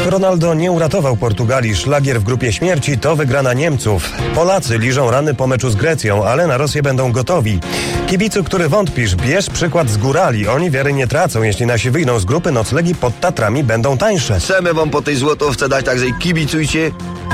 Ronaldo nie uratował Portugalii. Szlagier w grupie śmierci to wygrana Niemców. Polacy liżą rany po meczu z Grecją, ale na Rosję będą gotowi. Kibicu, który wątpisz, bierz przykład z górali. Oni wiary nie tracą. Jeśli nasi wyjdą z grupy, noclegi pod Tatrami będą tańsze. Chcemy wam po tej złotówce dać, także kibicujcie.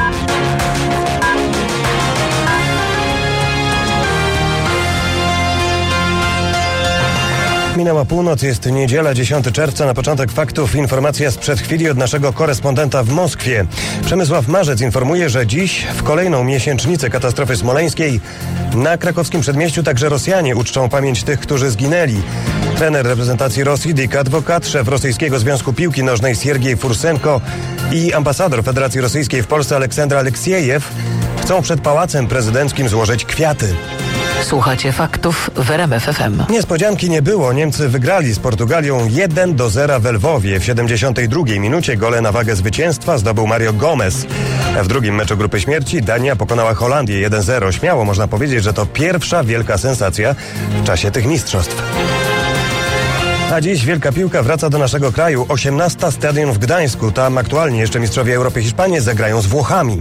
Minęła północ, jest niedziela, 10 czerwca. Na początek faktów informacja sprzed chwili od naszego korespondenta w Moskwie. Przemysław Marzec informuje, że dziś w kolejną miesięcznicę katastrofy smoleńskiej na krakowskim przedmieściu także Rosjanie uczczą pamięć tych, którzy zginęli. Trener reprezentacji Rosji Dick Advokat, szef Rosyjskiego Związku Piłki Nożnej Siergiej Fursenko i ambasador Federacji Rosyjskiej w Polsce Aleksandr Aleksiejew chcą przed Pałacem Prezydenckim złożyć kwiaty. Słuchacie faktów w RMF FM. Niespodzianki nie było. Niemcy wygrali z Portugalią 1-0 w Lwowie. W 72 minucie gole na wagę zwycięstwa zdobył Mario Gomez. W drugim meczu grupy śmierci Dania pokonała Holandię 1-0. Śmiało można powiedzieć, że to pierwsza wielka sensacja w czasie tych mistrzostw. A dziś wielka piłka wraca do naszego kraju. 18. Stadion w Gdańsku. Tam aktualnie jeszcze mistrzowie Europy Hiszpanii zagrają z Włochami.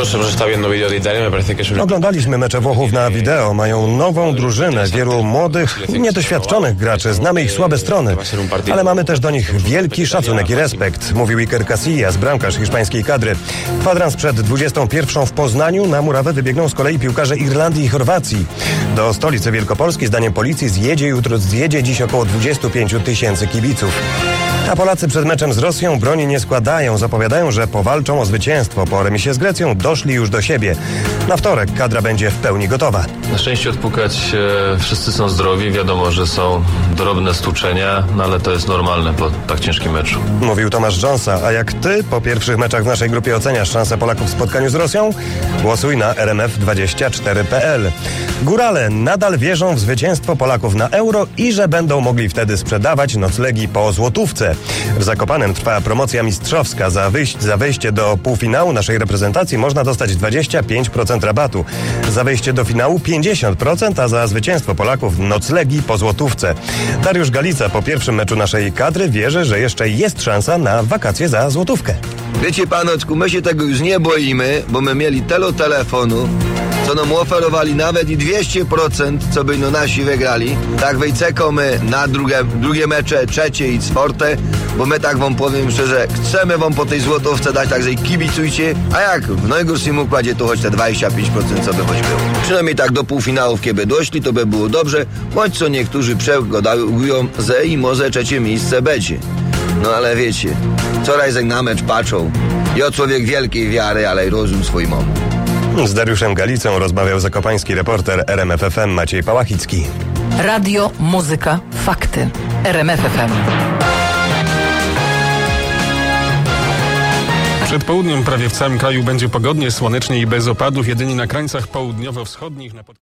Oglądaliśmy mecze Włochów na wideo. Mają nową drużynę, wielu młodych, niedoświadczonych graczy. Znamy ich słabe strony, ale mamy też do nich wielki szacunek i respekt, mówił Iker Casillas, bramkarz hiszpańskiej kadry. Kwadrans przed 21 w Poznaniu. Na murawę wybiegną z kolei piłkarze Irlandii i Chorwacji. Do stolicy Wielkopolski, zdaniem policji, zjedzie dziś około 25 tysięcy kibiców. A Polacy przed meczem z Rosją broni nie składają. Zapowiadają, że powalczą o zwycięstwo. Po remisie z Grecją doszli już do siebie. Na wtorek kadra będzie w pełni gotowa. Na szczęście odpukać wszyscy są zdrowi. Wiadomo, że są drobne stłuczenia, no ale to jest normalne po tak ciężkim meczu. Mówił Tomasz Dżonsa. A jak ty po pierwszych meczach w naszej grupie oceniasz szansę Polaków w spotkaniu z Rosją? Głosuj na rmf24.pl. Górale nadal wierzą w zwycięstwo Polaków na Euro i że będą mogli wtedy sprzedawać noclegi po złotówce. W Zakopanem trwa promocja mistrzowska. Za wejście do półfinału naszej reprezentacji można dostać 25% rabatu. Za wejście do finału 50%, a za zwycięstwo Polaków noclegi po złotówce. Dariusz Galica po pierwszym meczu naszej kadry wierzy, że jeszcze jest szansa na wakacje za złotówkę. Wiecie panoczku, my się tego już nie boimy, bo my mieli telefonu, co nam oferowali nawet i 200%, co by no nasi wygrali. Tak wejcekamy na drugie mecze, trzecie i czwarte, bo my tak wam powiem szczerze, chcemy wam po tej złotówce dać, także kibicujcie, a jak w najgorszym układzie to choć te 25%, co by choć było. Przynajmniej tak do półfinałów, kiedy doszli, to by było dobrze, choć co niektórzy przegodają ze i może trzecie miejsce będzie. No ale wiecie, wczoraj na mecz patrzą. Ja człowiek wielkiej wiary, ale i rozum swój mam. Z Dariuszem Galicą rozmawiał zakopański reporter RMF FM Maciej Pałachicki. Radio, muzyka, fakty. RMF FM. Przed południem prawie w całym kraju będzie pogodnie, słonecznie i bez opadów. Jedynie na krańcach południowo-wschodnich